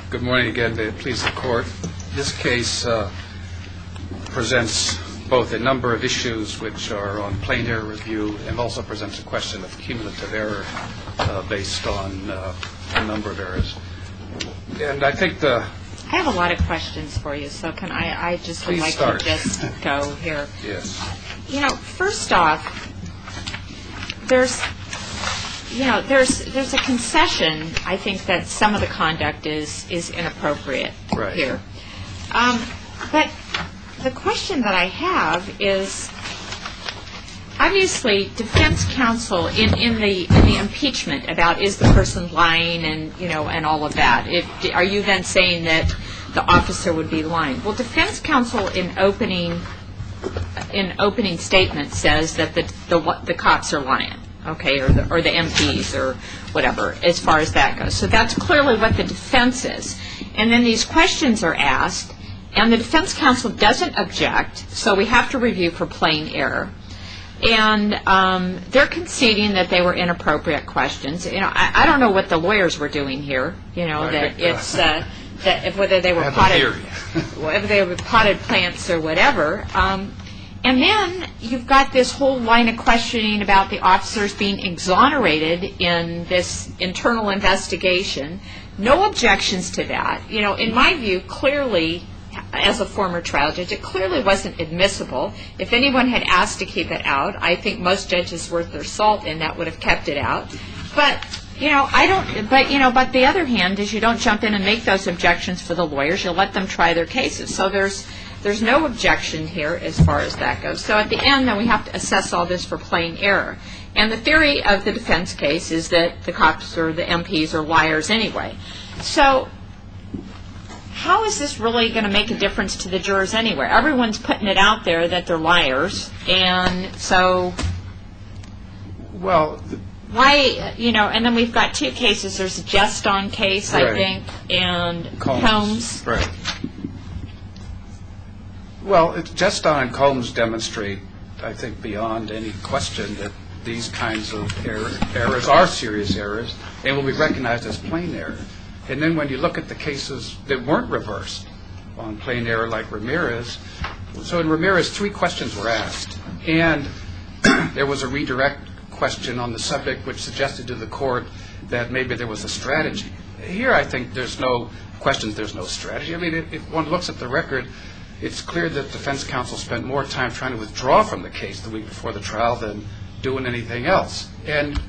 Good morning again. May it please the Court. This case presents both a number of issues which are on plain error review and also presents a question of cumulative error based on a number of errors. And I think I have a lot of questions for you, so can I just would like to just go here. Yes. You know, first off, there's a concession, I think, that some of the conduct is inappropriate here. But the question that I have is, obviously, defense counsel in the impeachment about is the person lying and all of that. Are you then saying that the officer would be lying? Well, defense counsel in opening statement says that the cops are lying. Okay, or the MPs or whatever, as far as that goes. So that's clearly what the defense is. And then these questions are asked, and the defense counsel doesn't object, so we have to review for plain error. And they're conceding that they were inappropriate questions. You know, I don't know what the lawyers were doing here. You know, whether they were potted plants or whatever. And then you've got this whole line of questioning about the officers being exonerated in this internal investigation. No objections to that. You know, in my view, clearly, as a former trial judge, it clearly wasn't admissible. If anyone had asked to keep it out, I think most judges worth their salt in that would have kept it out. But but the other hand is you don't jump in and make those objections for the lawyers. You let them try their cases. So there's no objection here as far as that goes. So at the end, then, we have to assess all this for plain error. And the theory of the defense case is that the cops or the MPs are liars anyway. So how is this really going to make a difference to the jurors anyway? Everyone's putting it out there that they're liars. And so why, and then we've got two cases. There's a Geston case, I think, and Combs. Right. Well, Geston and Combs demonstrate, I think, beyond any question that these kinds of errors are serious errors and will be recognized as plain error. And then when you look at the cases that weren't reversed on plain error, like Ramirez, so in Ramirez, 3 questions were asked. And there was a redirect question on the subject which suggested to the court that maybe there was a strategy. Here, I think there's no questions, there's no strategy. I mean, if one looks at the record, it's clear that defense counsel spent more time trying to withdraw from the case the week before the trial than doing anything else. And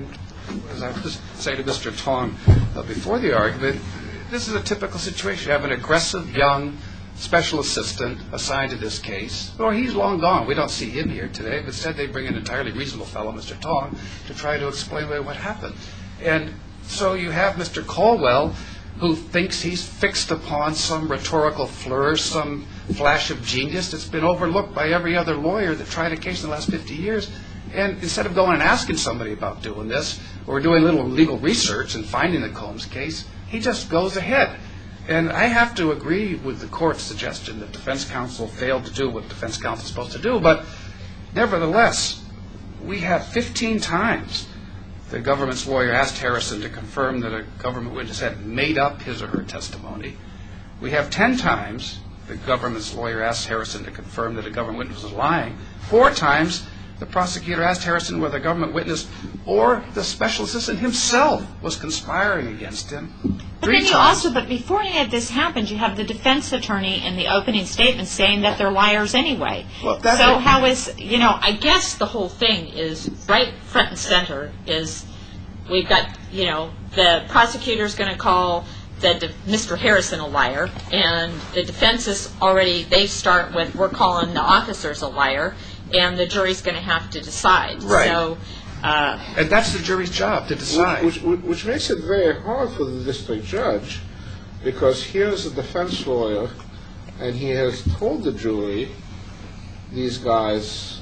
as I just say to Mr. Tong before the argument, this is a typical situation. You have an aggressive, young special assistant assigned to this case. Well, he's long gone. We don't see him here today. But instead, they bring an entirely reasonable fellow, Mr. Tong, to try to explain away what happened. And so you have Mr. Caldwell, who thinks he's fixed upon some rhetorical flourish, some flash of genius that's been overlooked by every other lawyer that tried a case in the last 50 years. And instead of going and asking somebody about doing this or doing a little legal research and finding the Combs case, he just goes ahead. And I have to agree with the court's suggestion that defense counsel failed to do what defense counsel is supposed to do. But nevertheless, we have 15 times the government's lawyer asked Harrison to confirm that a government witness had made up his or her testimony. We have 10 times the government's lawyer asked Harrison to confirm that a government witness was lying. 4 times the prosecutor asked Harrison whether the government witness or the special assistant himself was conspiring against him. But then but before any of this happened, you have the defense attorney in the opening statement saying that they're liars anyway. Well, so how is, I guess the whole thing is right front and center is we've got, the prosecutor's going to call Mr. Harrison a liar, and the defense is already, they start with, we're calling the officers a liar, and the jury's going to have to decide. Right. So, and that's the jury's job, to decide. Which makes it very hard for the district judge, because here's a defense lawyer, and he has told the jury, these guys,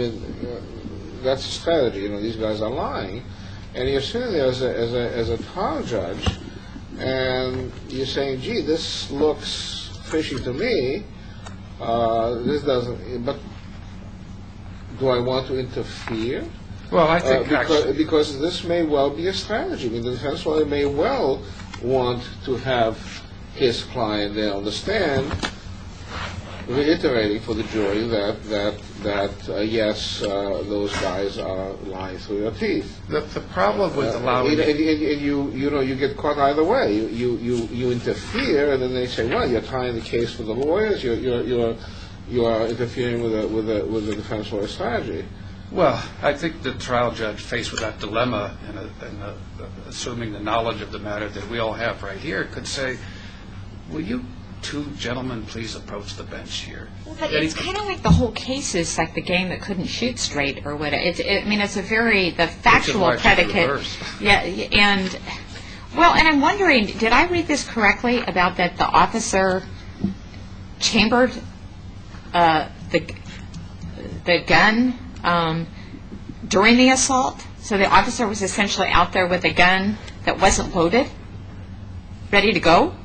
that's a strategy, these guys are lying, and you're sitting there as a trial judge, and you're saying, gee, this looks fishy to me, this doesn't, but do I want to interfere? Well, I think because this may well be a strategy. I mean, the defense lawyer may well want to have his client there on the stand, reiterating for the jury that yes, those guys are lying through their teeth. The problem with allowing... And you get caught either way. You interfere, and then they say, well, you're tying the case for the lawyers. You are interfering with the defense lawyer strategy. Well, I think the trial judge, faced with that dilemma and assuming the knowledge of the matter that we all have right here, could say, will you two gentlemen please approach the bench here? But it's kind of like the whole case is like the game that couldn't shoot straight or whatever. It's a very, the factual predicate. Yeah, and I'm wondering, did I read this correctly about that the officer chambered the gun during the assault? So the officer was essentially out there with a gun that wasn't loaded, ready to go?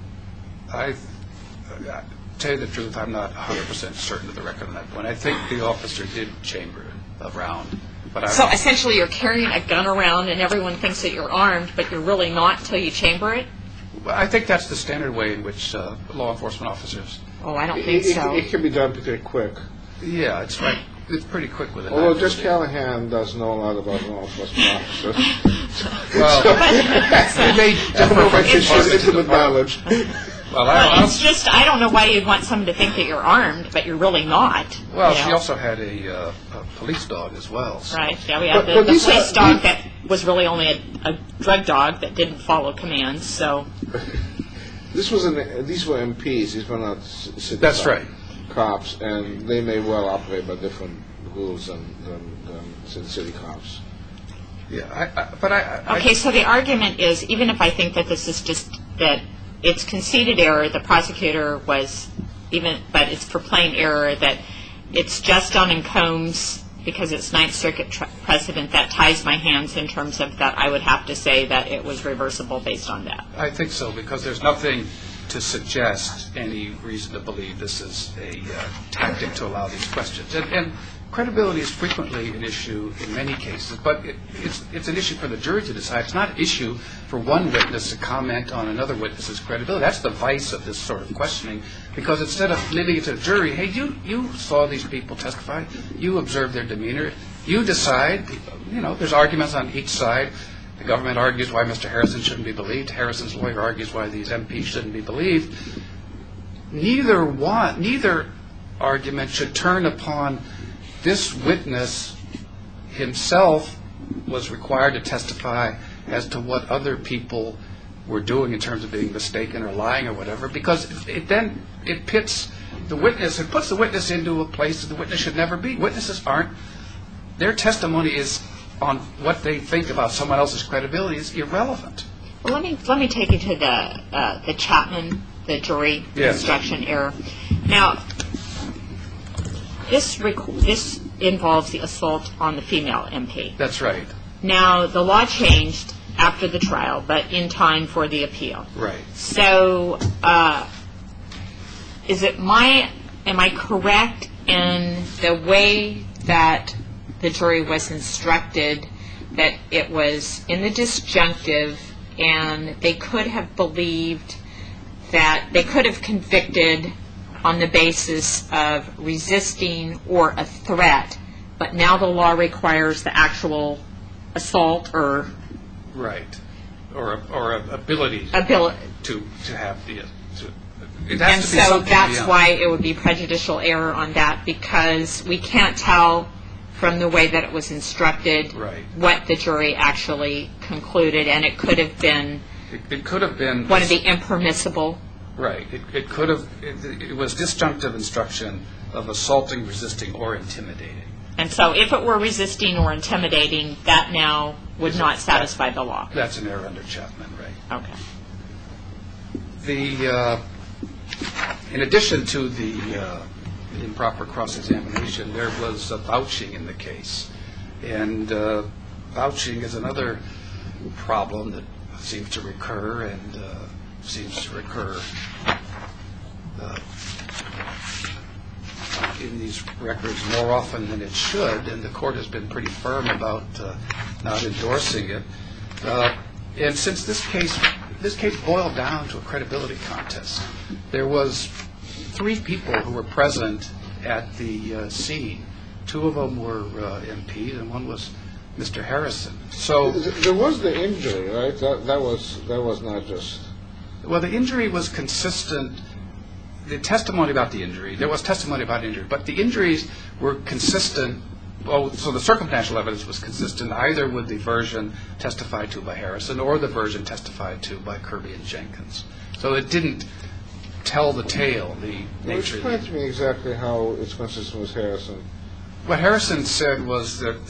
Tell you the truth, I'm not 100% certain of the record on that point. I think the officer did chamber a round. So essentially you're carrying a gun around and everyone thinks that you're armed, but you're really not until you chamber it? Well, I think that's the standard way in which law enforcement officers... Oh, I don't think so. It can be done pretty quick. Yeah, it's right. It's pretty quick with it. Although Judge Callahan does know a lot about law enforcement officers. Well, he may differ from his intimate knowledge. Well, it's just, I don't know why you'd want someone to think that you're armed, but you're really not. Well, she also had a police dog as well. So. Right, yeah, we had the police dog that was really only a drug dog that didn't follow commands, so... These were MPs, these were not city cops, and they may well operate by different rules than city cops. Yeah, Okay, so the argument is, even if I think that this is just, that it's conceded error, the prosecutor was, but it's for plain error, that it's just on in Combs, because it's Ninth Circuit precedent, that ties my hands in terms of that I would have to say that it was reversible based on that. I think so, because there's nothing to suggest any reason to believe this is a tactic to allow these questions. And credibility is frequently an issue in many cases, but it's an issue for the jury to decide. It's not an issue for one witness to comment on another witness's credibility. That's the vice of this sort of questioning, because instead of leaving it to the jury, hey, you saw these people testify, you observed their demeanor, you decide, there's arguments on each side. The government argues why Mr. Harrison shouldn't be believed. Harrison's lawyer argues why these MPs shouldn't be believed. Neither argument should turn upon this witness himself was required to testify as to what other people were doing in terms of being mistaken or lying or whatever, because it puts the witness into a place that the witness should never be. Witnesses their testimony is on what they think about someone else's credibility is irrelevant. Well, let me take you to the Chapman, the jury instruction error. Now, this involves the assault on the female MP. That's right. Now, the law changed after the trial, but in time for the appeal. Right. So, am I correct in the way that the jury was instructed that it was in the disjunctive and they could have believed that they could have convicted on the basis of resisting or a threat, but now the law requires the actual assault or... Right. Or ability to have the... And so that's why it would be prejudicial error on that, because we can't tell from the way that it was instructed what the jury actually concluded, and it could have been one of the impermissible. Right. It was disjunctive instruction of assaulting, resisting, or intimidating. And so if it were resisting or intimidating, that now would not satisfy the law. That's an error under Chapman, right? Okay. In addition to the improper cross-examination, there was vouching in the case. And vouching is another problem that seems to recur in these records more often than it should, and the court has been pretty firm about not endorsing it. And since this case this case boiled down to a credibility contest. There was 3 people who were present at the scene. 2 of them were MPs, and one was Mr. Harrison. So there was the injury, right? That was not just. Well, the injury was consistent. The testimony about the injury, there was testimony about injury, but the injuries were consistent. Well, so the circumstantial evidence was consistent either with the version testified to by Harrison or the version testified to by Kirby and Jenkins. So it didn't tell the tale, the nature. Explain to me exactly how it's consistent with Harrison. What Harrison said was that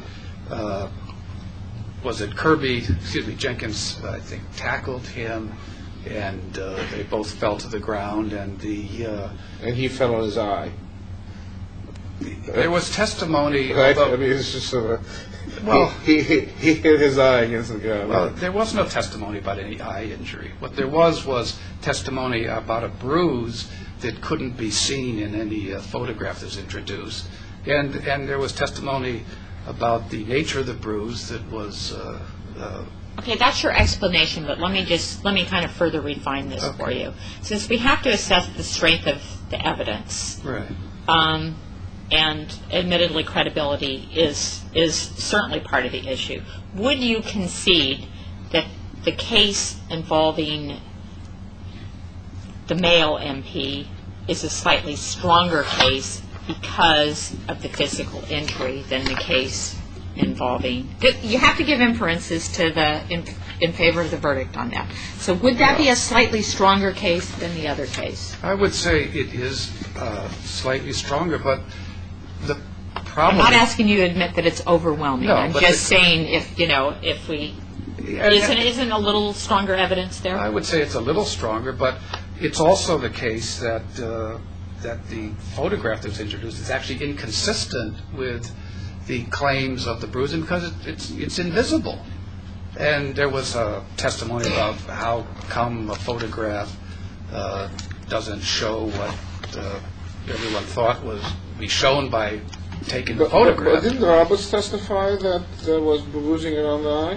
Jenkins, I think, tackled him, and they both fell to the ground, and he fell on his eye. There was testimony. Right? About, I mean, it's just sort of. Well, he hit his eye against the ground. Well, there was no testimony about any eye injury. What there was testimony about a bruise that couldn't be seen in any photograph that was introduced, and there was testimony about the nature of the bruise that was. Okay, that's your explanation, but let me kind of further refine this for you. Since we have to assess the strength of the evidence, right. And admittedly credibility is certainly part of the issue, would you concede that the case involving the male MP is a slightly stronger case because of the physical injury than the case involving... You have to give inferences to in favor of the verdict on that. So would that be a slightly stronger case than the other case? I would say it is slightly stronger, but the problem... I'm not asking you to admit that it's overwhelming. No, I'm just saying if we... Isn't a little stronger evidence there? I would say it's a little stronger, but it's also the case that the photograph that was introduced is actually inconsistent with the claims of the bruising because it's invisible. And there was a testimony about how come a photograph doesn't show what everyone thought was be shown by taking the photograph. But didn't Roberts testify that there was bruising around the eye?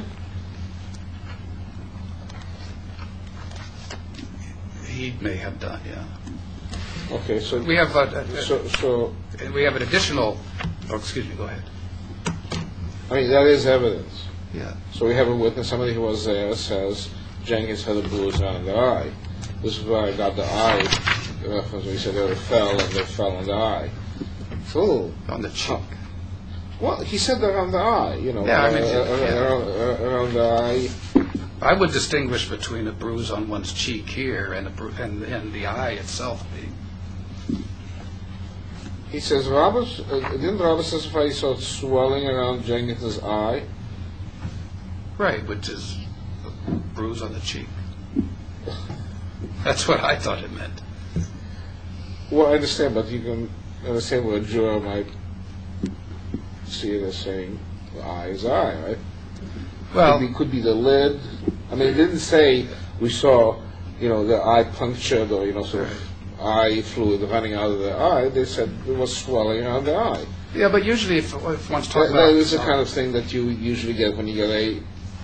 He may have done, yeah. Okay, so We have so we have an additional. Oh, excuse me. Go ahead. I mean that is evidence. Yeah. So we have a witness, somebody who was there, says Jenkins had a bruise around the eye. This is where I got the eye reference. We said they fell and they fell on the eye. So On the cheek. well, he said that on the eye. Yeah, I mean, around the eye. I would distinguish between a bruise on one's cheek here and and the eye itself being. He says Roberts didn't Roberts testify he saw swelling around Jenkins' eye? Right, which is a bruise on the cheek. That's what I thought it meant. Well, I understand, but you can understand what a juror might see it as saying the eye is eye, right? Well, Could be the lid. I mean, it didn't say we saw, the eye punctured or, sort of eye fluid running out of the eye. They said it was swelling around the eye. yeah, but usually if one's talking That about... is the kind of thing that you usually get when you get a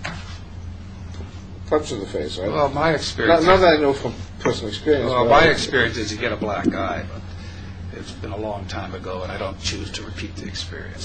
punch in the face, right? Well, my experience... Not that I know from personal experience. Well, but my experience is you get a black eye, but it's been a long time ago, and I don't choose to repeat the experience.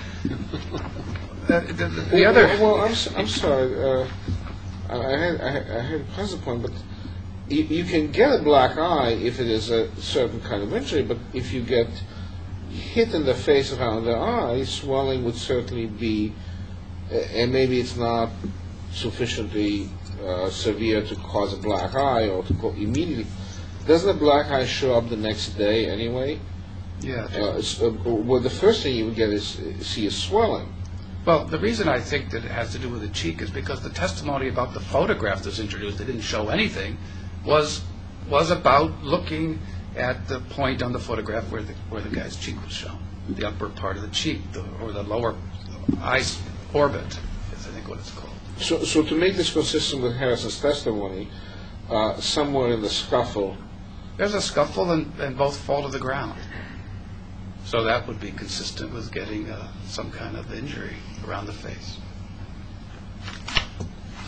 But the other... Well, I'm sorry. I had a positive point, but you can get a black eye if it is a certain kind of injury, but if you get hit in the face around the eye, swelling would certainly be, and maybe it's not sufficiently severe to cause a black eye or to go immediately. Doesn't a black eye show up the next day anyway? Yeah. Well, the first thing you would get is swelling. Well, the reason I think that it has to do with the cheek is because the testimony about the photograph that was introduced that didn't show anything was about looking at the point on the photograph where the guy's cheek was shown, the upper part of the cheek, or the lower eye orbit, is I think what it's called. So to make this consistent with Harrison's testimony, somewhere in the scuffle... There's a scuffle and both fall to the ground. So that would be consistent with getting some kind of injury around the face.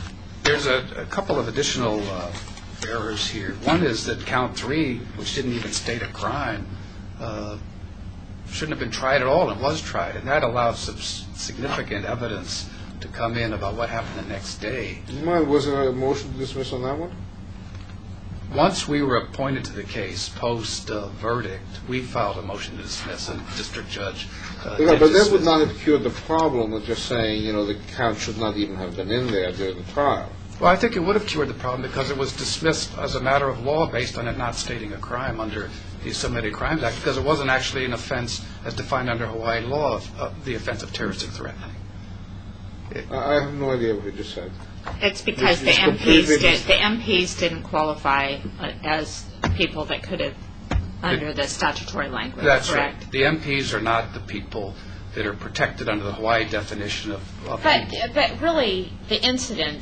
There's a couple of additional errors here. One is that count 3, which didn't even state a crime, shouldn't have been tried at all and was tried, and that allows some significant evidence to come in about what happened the next day. Was there a motion to dismiss on that one? Once we were appointed to the case post-verdict, we filed a motion to dismiss, and the district judge did but that dismiss. would not have cured the problem of just saying, the count should not even have been in there during the trial. Well, I think it would have cured the problem because it was dismissed as a matter of law based on it not stating a crime under the Submitted Crimes Act, because it wasn't actually an offense as defined under Hawaii law of the offense of terroristic threatening. I have no idea what you just said. It's because the MPs didn't qualify as people that could have, under the statutory language, That's correct? right. The MPs are not the people that are protected under the Hawaii definition of people. But really, the incident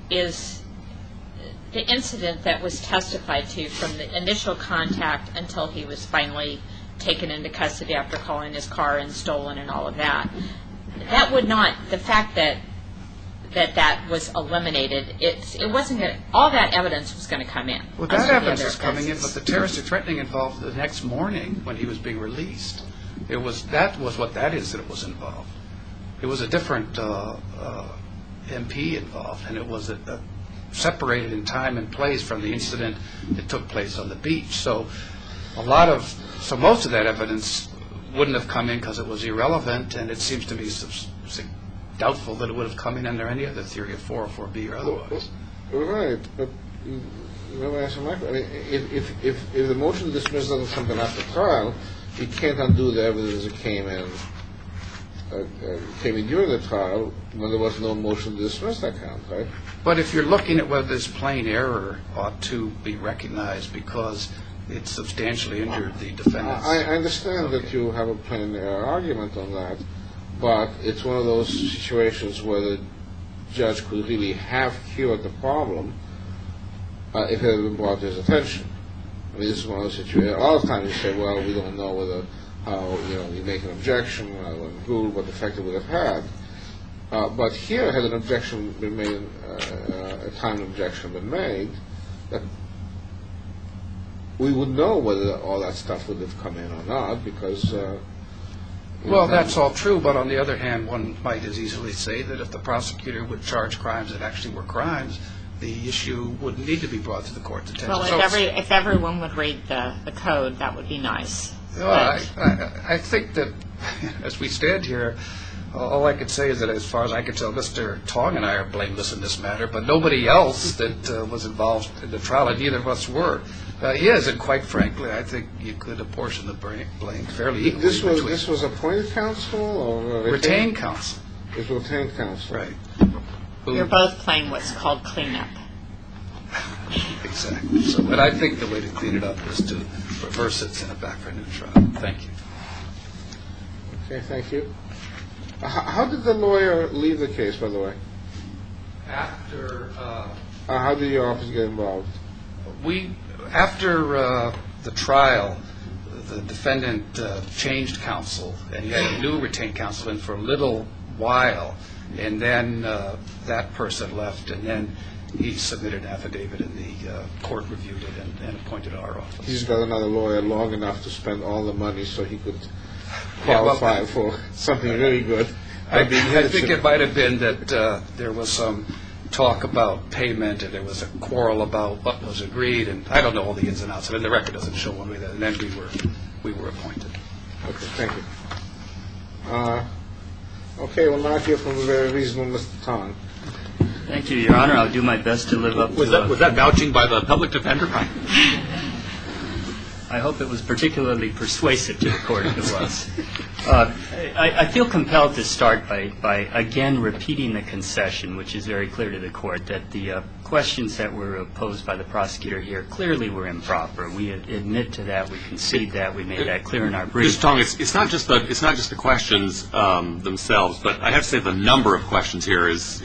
that was testified to from the initial contact until he was finally taken into custody after calling his car and stolen and all of that, that would not, the fact that was eliminated, it wasn't going to, all that evidence was going to come in. Well, that evidence is coming in, but the terroristic threatening involved the next morning when he was being released. That was what that is that it was involved. It was a different MP involved, and it was separated in time and place from the incident that took place on the beach. So most of that evidence wouldn't have come in because it was irrelevant, and it seems to me doubtful that it would have come in under any other theory of 404B or otherwise. Right, but let me ask you, Michael. I mean, if the motion to dismiss doesn't come in after trial, you can't undo the evidence that came in during the trial when there was no motion to dismiss that count, right? But if you're looking at whether this plain error ought to be recognized because it substantially injured the defendants. I understand that you have a plain error argument on that, but it's one of those situations where the judge could really have cured the problem if it had been brought to his attention. I mean, this is one of those situations. All the time you say, well, we don't know how you make an objection, what effect it would have had. But here, had an objection been made, a time objection been made, that we would know whether all that stuff would have come in or not, because... Well, that's all true, but on the other hand, one might as easily say that if the prosecutor would charge crimes that actually were crimes, the issue wouldn't need to be brought to the court's attention. Well, if everyone would read the code, that would be nice. Well, I think that as we stand here, all I can say is that as far as I can tell, Mr. Tong and I are blameless in this matter, but nobody else that was involved in the trial, and neither of us were. He is, and quite frankly, I think you could apportion the blame fairly equally. This was appointed counsel or retained counsel? It was retained counsel. Right. You're both playing what's called cleanup. Exactly. But I think the way to clean it up is to reverse it, send it back for a new trial. Thank you. Okay, thank you. How did the lawyer leave the case, by the way? After... how did your office get involved? After the trial, the defendant changed counsel, and he had a new retained counsel in for a little while, and then that person left, and then he submitted an affidavit, and the court reviewed it and appointed our office. He's got another lawyer long enough to spend all the money so he could qualify for something really good. I think it might have been that there was some talk about payment, and there was a quarrel about what was agreed, and I don't know all the ins and outs of it. The record doesn't show one way that, and then we were appointed. Okay, thank you. Okay, we'll now hear from a very reasonable Mr. Tong. Thank you, Your Honor. I'll do my best to live up to Was that vouching by the public defender? I hope it was particularly persuasive to the court if it was. I feel compelled to start by again repeating the concession, which is very clear to the court, that the questions that were posed by the prosecutor here clearly were improper. We admit to that. We concede that. We made that clear in our brief. Mr. Tong, it's not just the questions themselves, but I have to say the number of questions here is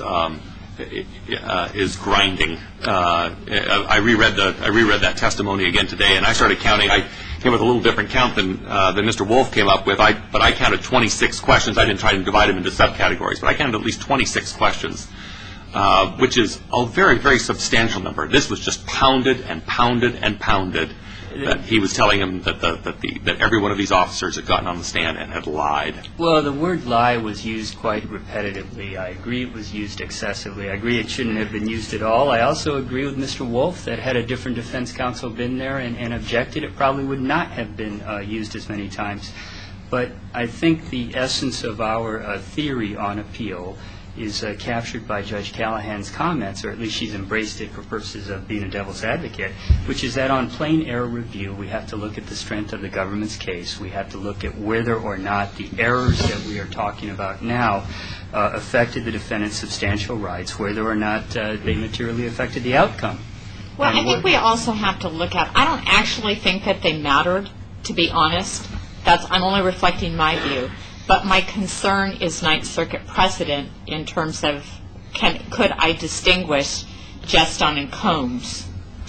grinding. I reread that testimony again today, and I started counting. I came with a little different count than Mr. Wolf came up with, but I counted 26 questions. I didn't try to divide them into subcategories, but I counted at least 26 questions which is a very, very substantial number. This was just pounded and pounded and pounded. That he was telling him that every one of these officers had gotten on the stand and had lied. Well, the word lie was used quite repetitively. I agree it was used excessively. I agree it shouldn't have been used at all. I also agree with Mr. Wolf that had a different defense counsel been there and objected, it probably would not have been used as many times. But I think the essence of our theory on appeal is captured by Judge Callahan's comments, or at least she's embraced it for purposes of being a devil's advocate, which is that on plain error review, we have to look at the strength of the government's case. We have to look at whether or not the errors that we are talking about now affected the defendant's substantial rights, whether or not they materially affected the outcome. Well, I think we also have to look at, I don't actually think that they mattered, to be honest. I'm only reflecting my view. But my concern is Ninth Circuit precedent in terms of could I distinguish Jeston and Combs?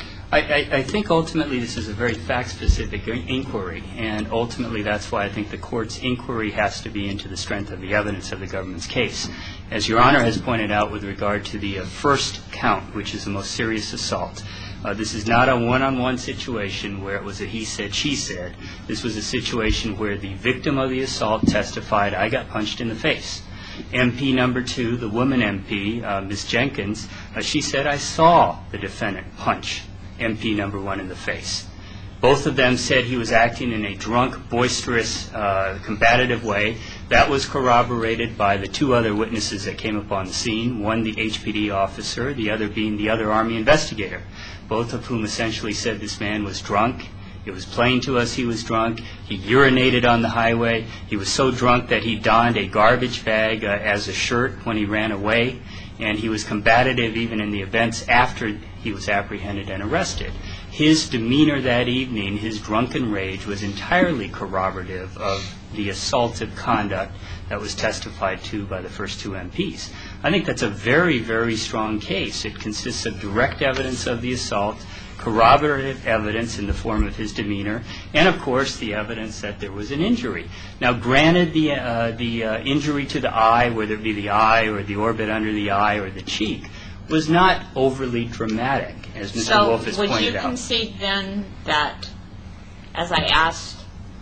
I think ultimately this is a very fact-specific inquiry, and ultimately that's why I think the court's inquiry has to be into the strength of the evidence of the government's case. As Your Honor has pointed out with regard to the first count, which is the most serious assault, this is not a one-on-one situation where it was a he said, she said. This was a situation where the victim of the assault testified, I got punched in the face. MP number 2, the woman MP, Ms. Jenkins, she said, I saw the defendant punch MP number 1 in the face. Both of them said he was acting in a drunk, boisterous, combative way. That was corroborated by the 2 other witnesses that came upon the scene, one the HPD officer, the other being the other Army investigator, both of whom essentially said this man was drunk. It was plain to us he was drunk. He urinated on the highway. He was so drunk that he donned a garbage bag as a shirt when he ran away, and he was combative even in the events after he was apprehended and arrested. His demeanor that evening, his drunken rage, was entirely corroborative of the assaultive conduct that was testified to by the first 2 MPs. I think that's a very, very strong case. It consists of direct evidence of the assault, corroborative evidence in the form of his demeanor, and of course the evidence that there was an injury. Now granted, the injury to the eye, whether it be the eye or the orbit under the eye or the cheek, was not overly dramatic, as Mr. Wolf has pointed out. So would you concede then that, as I asked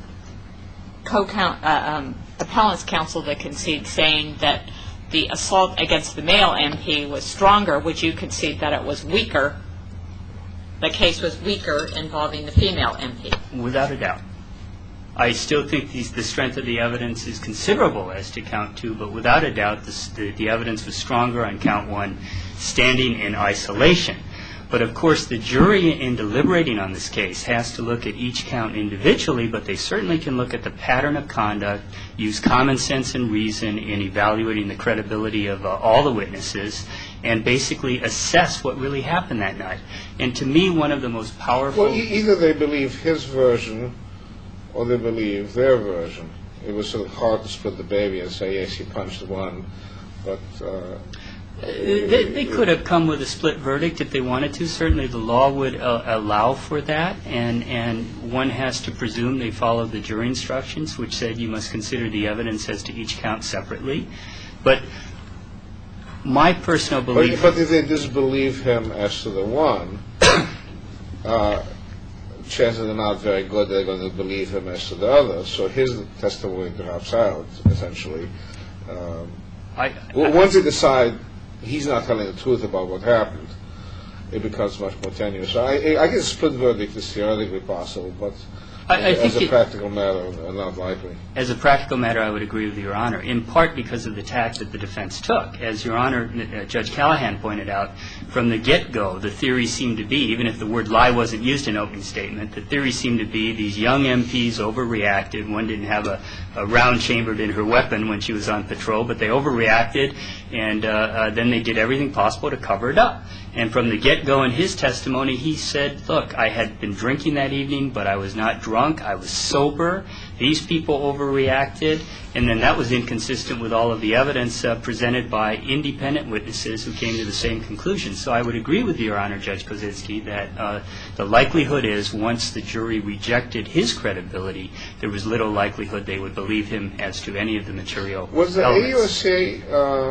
appellant's counsel to concede, saying that the assault against the male MP was stronger, would you concede that it was weaker, the case was weaker involving the female MP? Without a doubt. I still think the strength of the evidence is considerable as to count 2, but without a doubt the evidence was stronger on count 1, standing in isolation. But of course the jury in deliberating on this case has to look at each count individually, but they certainly can look at the pattern of conduct, use common sense and reason in evaluating the credibility of all the witnesses, and basically assess what really happened that night. And to me, one of the most powerful... Well, either they believe his version or they believe their version. It was sort of hard to split the baby and say, yes, he punched 1, but... They could have come with a split verdict if they wanted to. Certainly the law would allow for that, and one has to presume they followed the jury instructions, which said you must consider the evidence as to each count separately. But my personal belief... But if they disbelieve him as to the 1, chances are not very good they're going to believe him as to the other, so his testimony drops out, essentially. Once they decide he's not telling the truth about what happened, it becomes much more tenuous. So I guess split verdict is theoretically possible, but as a practical matter, not likely. As a practical matter, I would agree with Your Honor, in part because of the tack that the defense took. As Your Honor, Judge Callahan pointed out, from the get-go, the theory seemed to be, even if the word lie wasn't used in opening statement, the theory seemed to be these young MPs overreacted. One didn't have a round chambered in her weapon when she was on patrol, but they overreacted, and then they did everything possible to cover it up. And from the get-go in his testimony, he said, look, I had been drinking that evening, but I was not drunk. I was sober. These people overreacted. And then that was inconsistent with all of the evidence presented by independent witnesses who came to the same conclusion. So I would agree with Your Honor, Judge Kozinski, that the likelihood is once the jury rejected his credibility, there was little likelihood they would believe him as to any of the material elements. Was the AUSA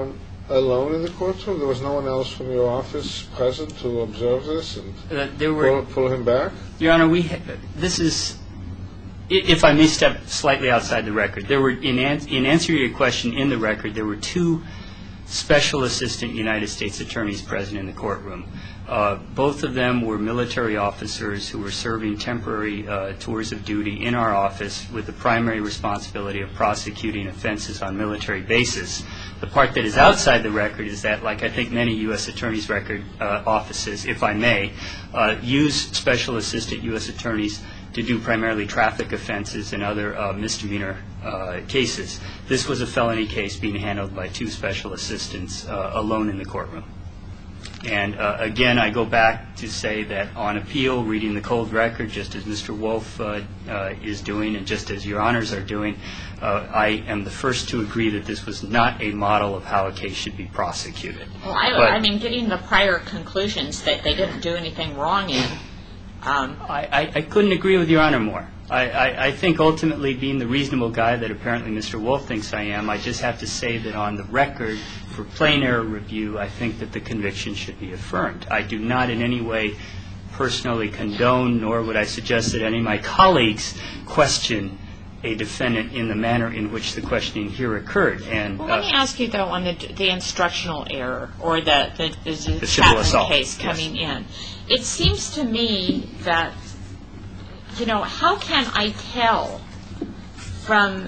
alone in the courtroom? There was no one else from your office present to observe this and There were, pull him back? Your Honor, this is, if I may step slightly outside the record, there were, in answer to your question in the record, there were 2 special assistant United States attorneys present in the courtroom. Both of them were military officers who were serving temporary tours of duty in our office with the primary responsibility of prosecuting offenses on military bases. The part that is outside the record is that, like I think many U.S. attorneys' record offices, if I may, use special assistant U.S. attorneys to do primarily traffic offenses and other misdemeanor cases. This was a felony case being handled by 2 special assistants alone in the courtroom. And again, I go back to say that on appeal, reading the cold record, just as Mr. Wolf is doing and just as Your Honors are doing, I am the first to agree that this was not a model of how a case should be prosecuted. Well, I mean, getting the prior conclusions that they didn't do anything wrong in. I couldn't agree with Your Honor more. I think ultimately, being the reasonable guy that apparently Mr. Wolf thinks I am, I just have to say that on the record, for plain error review, I think that the conviction should be affirmed. I do not in any way personally condone, nor would I suggest that any of my colleagues question a defendant in the manner in which the questioning here occurred. And well, let me ask you, though, on the instructional error or the civil assault case coming in. It seems to me that, how can I tell from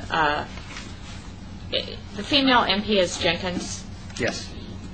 the female MP is Jenkins? Yes.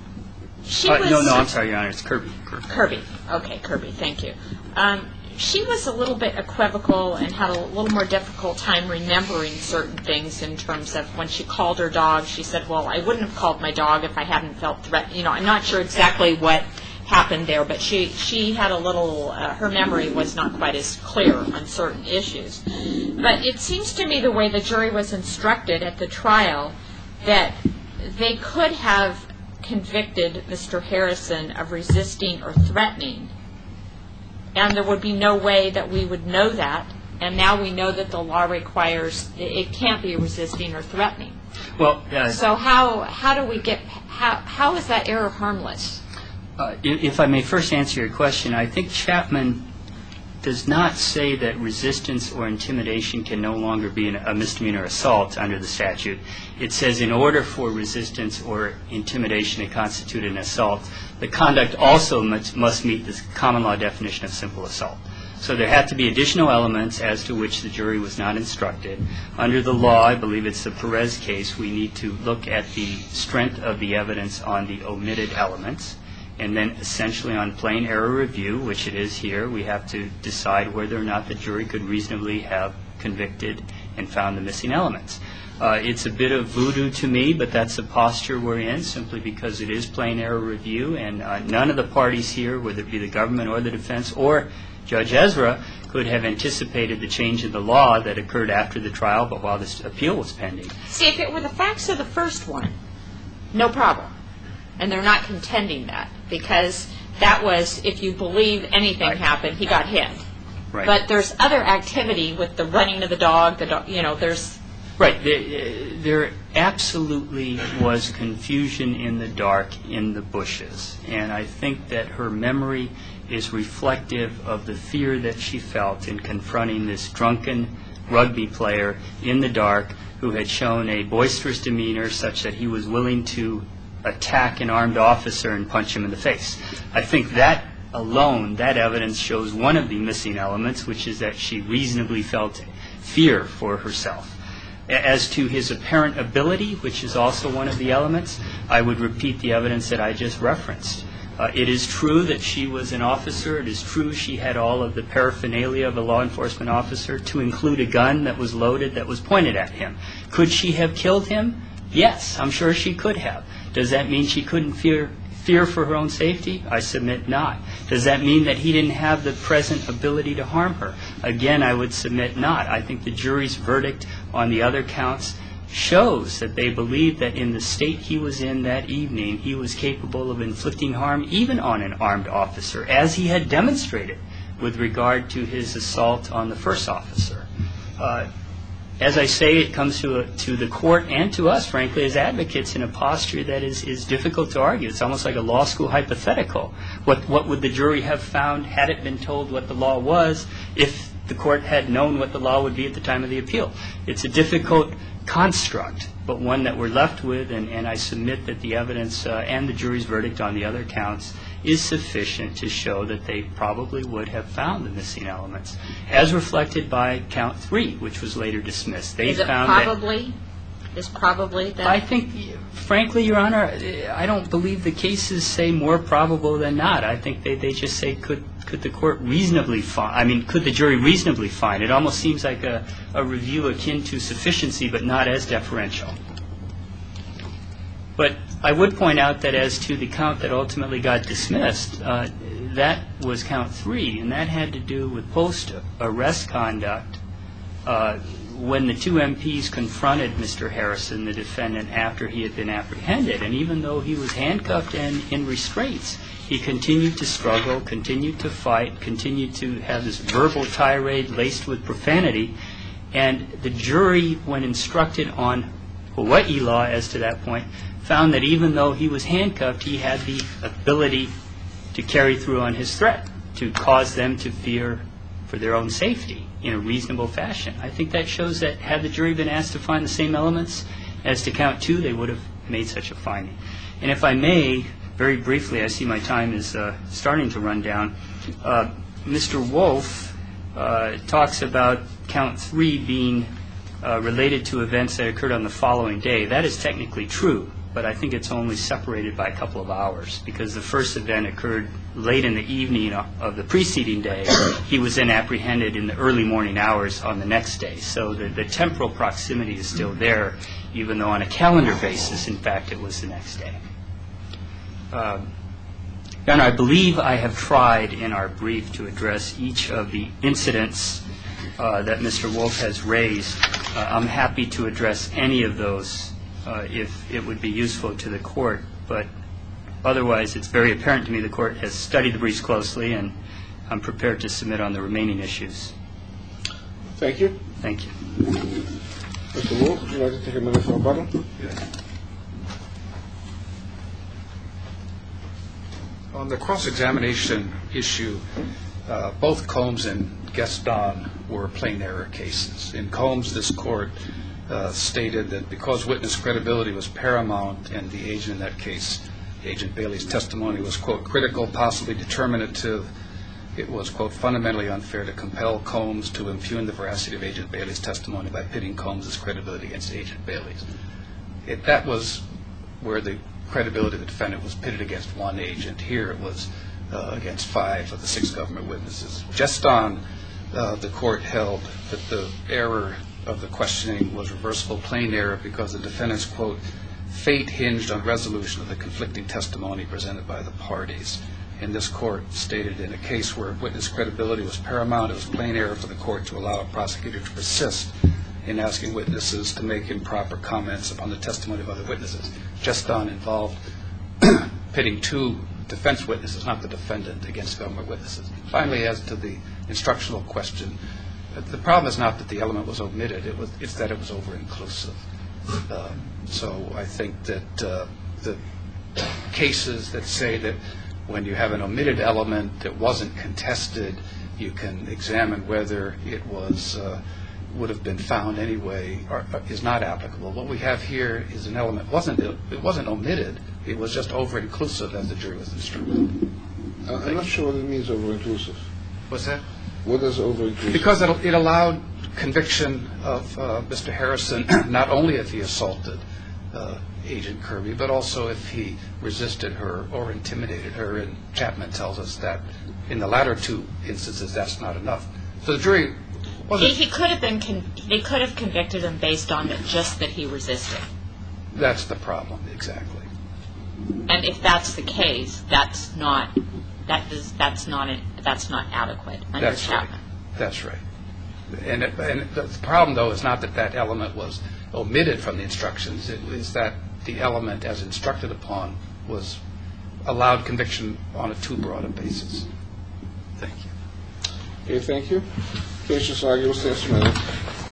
She was, no, I'm sorry, Your Honor, it's Kirby. Kirby. Okay, Kirby, thank you. She was a little bit equivocal and had a little more difficult time remembering certain things in terms of when she called her dog. She said, well, I wouldn't have called my dog if I hadn't felt threatened. I'm not sure exactly what happened there, but she had a little, her memory was not quite as clear on certain issues. But it seems to me the way the jury was instructed at the trial that they could have convicted Mr. Harrison of resisting or threatening, and there would be no way that we would know that, and now we know that the law requires it can't be resisting or threatening. Well, so how do we get, how is that error harmless? If I may first answer your question, I think Chapman does not say that resistance or intimidation can no longer be a misdemeanor assault under the statute. It says in order for resistance or intimidation to constitute an assault, the conduct also must meet the common law definition of simple assault. So there had to be additional elements as to which the jury was not instructed. Under the law, I believe it's the Perez case, we need to look at the strength of the evidence on the omitted elements. And then essentially on plain error review, which it is here, we have to decide whether or not the jury could reasonably have convicted and found the missing elements. It's a bit of voodoo to me, but that's the posture we're in, simply because it is plain error review, and none of the parties here, whether it be the government or the defense or Judge Ezra, could have anticipated the change in the law that occurred after the trial, but while this appeal was pending. See, if it were the facts of the first one, no problem. And they're not contending that, because that was, if you believe anything happened, he got hit. Right. But there's other activity with the running of the dog, there's... Right. There absolutely was confusion in the dark in the bushes. And I think that her memory is reflective of the fear that she felt in confronting this drunken rugby player in the dark who had shown a boisterous demeanor such that he was willing to attack an armed officer and punch him in the face. I think that alone, that evidence shows one of the missing elements, which is that she reasonably felt fear for herself. As to his apparent ability, which is also one of the elements, I would repeat the evidence that I just referenced. It is true that she was an officer. It is true she had all of the paraphernalia of a law enforcement officer, to include a gun that was loaded that was pointed at him. Could she have killed him? Yes, I'm sure she could have. Does that mean she couldn't fear for her own safety? I submit not. Does that mean that he didn't have the present ability to harm her? Again, I would submit not. I think the jury's verdict on the other counts shows that they believe that in the state he was in that evening, he was capable of inflicting harm even on an armed officer, as he had demonstrated with regard to his assault on the first officer. as I say, it comes to the court and to us, frankly, as advocates in a posture that is difficult to argue. It's almost like a law school hypothetical. What would the jury have found had it been told what the law was if the court had known what the law would be at the time of the appeal? It's a difficult construct, but one that we're left with, and I submit that the evidence and the jury's verdict on the other counts is sufficient to show that they probably would have found the missing elements, as reflected by count 3, which was later dismissed. They Is it found probably? Is probably that? I think, frankly, Your Honor, I don't believe the cases say more probable than not. I think they just say could the court reasonably find. I mean, could the jury reasonably find? It almost seems like a review akin to sufficiency, but not as deferential. But I would point out that as to the count that ultimately got dismissed, that was count 3, and that had to do with post-arrest conduct when the 2 MPs confronted Mr. Harrison, the defendant, after he had been apprehended. And even though he was handcuffed and in restraints, he continued to struggle, continued to fight, continued to have this verbal tirade laced with profanity. And the jury, when instructed on Hawaii law as to that point, found that even though he was handcuffed, he had the ability to carry through on his threat, to cause them to fear for their own safety in a reasonable fashion. I think that shows that had the jury been asked to find the same elements as to count 2, they would have made such a finding. And if I may, very briefly, I see my time is starting to run down. Mr. Wolf talks about count 3 being related to events that occurred on the following day. That is technically true, but I think it's only separated by a couple of hours, because the first event occurred late in the evening of the preceding day. He was then apprehended in the early morning hours on the next day. So the temporal proximity is still there, even though on a calendar basis, in fact, it was the next day. And I believe I have tried in our brief to address each of the incidents that Mr. Wolf has raised. I'm happy to address any of those if it would be useful to the court, but otherwise it's very apparent to me the court has studied the briefs closely, and I'm prepared to submit on the remaining issues. Thank you. Thank you. Mr. Wolf, would you like to take a minute for rebuttal? On the cross-examination issue, both Combs and Gaston were plain error cases. In Combs, this court stated that because witness credibility was paramount and the agent in that case, Agent Bailey's testimony was, quote, critical, possibly determinative, it was, quote, fundamentally unfair to compel Combs to impugn the veracity of Agent Bailey's testimony by pitting Combs' credibility against Agent Bailey's. That was where the credibility of the defendant was pitted against one agent. Here it was against 5 of the 6 government witnesses. Gaston, the court held that the error of the questioning was reversible plain error because the defendant's, quote, fate hinged on resolution of the conflicting testimony presented by the parties. And this court stated in a case where witness credibility was paramount, it was plain error for the court to allow a prosecutor to persist in asking witnesses to make improper comments upon the testimony of other witnesses. Gaston involved pitting 2 defense witnesses, not the defendant, against government witnesses. Finally, as to the instructional question, the problem is not that the element was omitted, it's that it was over-inclusive. So I think that the cases that say that when you have an omitted element that wasn't contested, you can examine whether it was would have been found anyway is not applicable. What we have here is an element it wasn't omitted, it was just over-inclusive as the jury was instructed. I'm not sure what it means, over-inclusive. What's that? What is over-inclusive? Because it allowed conviction of Mr. Harrison not only if he assaulted Agent Kirby, but also if he resisted her or intimidated her. And Chapman tells us that in the latter 2 instances, that's not enough. So the jury wasn't... He could have been... They could have convicted him based on just that he resisted. That's the problem, exactly. And if that's the case, that's not adequate under Chapman. That's right. And the problem, though, is not that element was omitted from the instructions. It is that the element, as instructed upon, was allowed conviction on a too broad a basis. Thank you. Okay, thank you. Case is argued. We'll stay a minute.